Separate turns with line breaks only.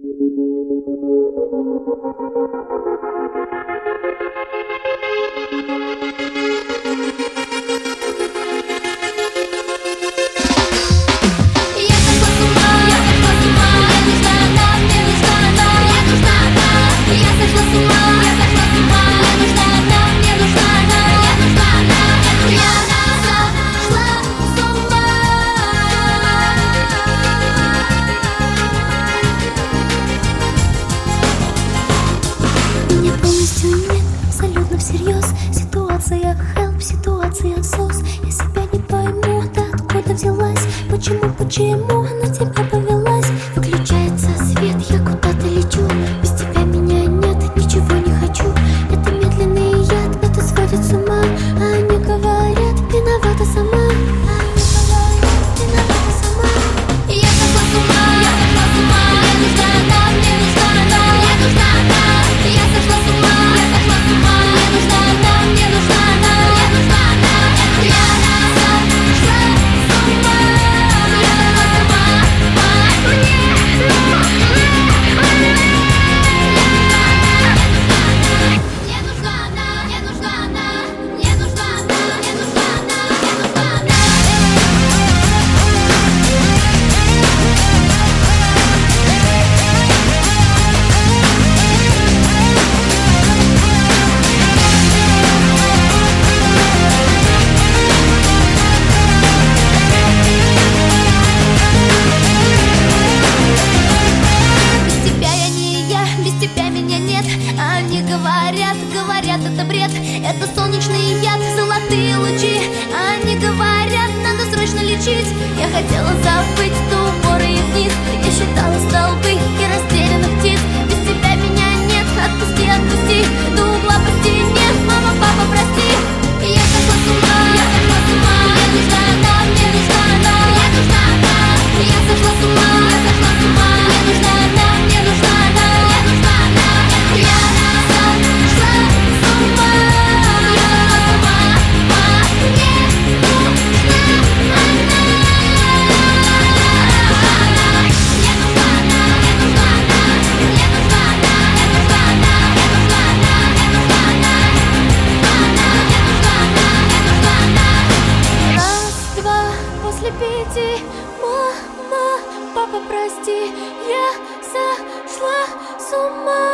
Всерьез ситуация help, ситуация SOS. Я себя не пойму, ты откуда взялась? Почему она тебя повелась? Выключается свет, я куда-то лечу. Без тебя меня нет, ничего не хочу. Это медленный яд, это сводит с ума. А они говорят, виновата сама. Я сошла с ума, я сошла с ума. Мне нужна она, мне нужна она, мне нужна она. Я сошла с ума, я сошла с ума. Мне нужна она, мне нужна она, мне нужна она. Я сошла с ума, я сошла с ума. Мне нужна она, мне нужна она, мне нужна она, мне нужна она, мне нужна она. Без тебя я не я, без тебя меня нет. Они говорят, это бред. Это солнечный яд, золотые лучи. Они говорят, надо срочно лечить. Я хотела забыть ту горы и вниз. Я считала столбы и растерянных птиц. Без тебя меня нет, отпусти, отпусти. До угла по стене, мама, папа, прости. Я сошла с ума, я сошла с ума. Мне нужна она, мне нужна она, мне нужна она. Я сошла с ума, я сошла с ума. Мне нужна она, мне нужна она, мне нужна она. Я сошла с ума, я сошла с ума. Мне нужна она, мне нужна она. Мне нужна она, мне нужна она, мне нужна она, мне нужна она, мне нужна она, мне нужна она. Мне нужна она, мне нужна она. Раз, два, после 5. Мама, папа, прости. Я сошла с ума.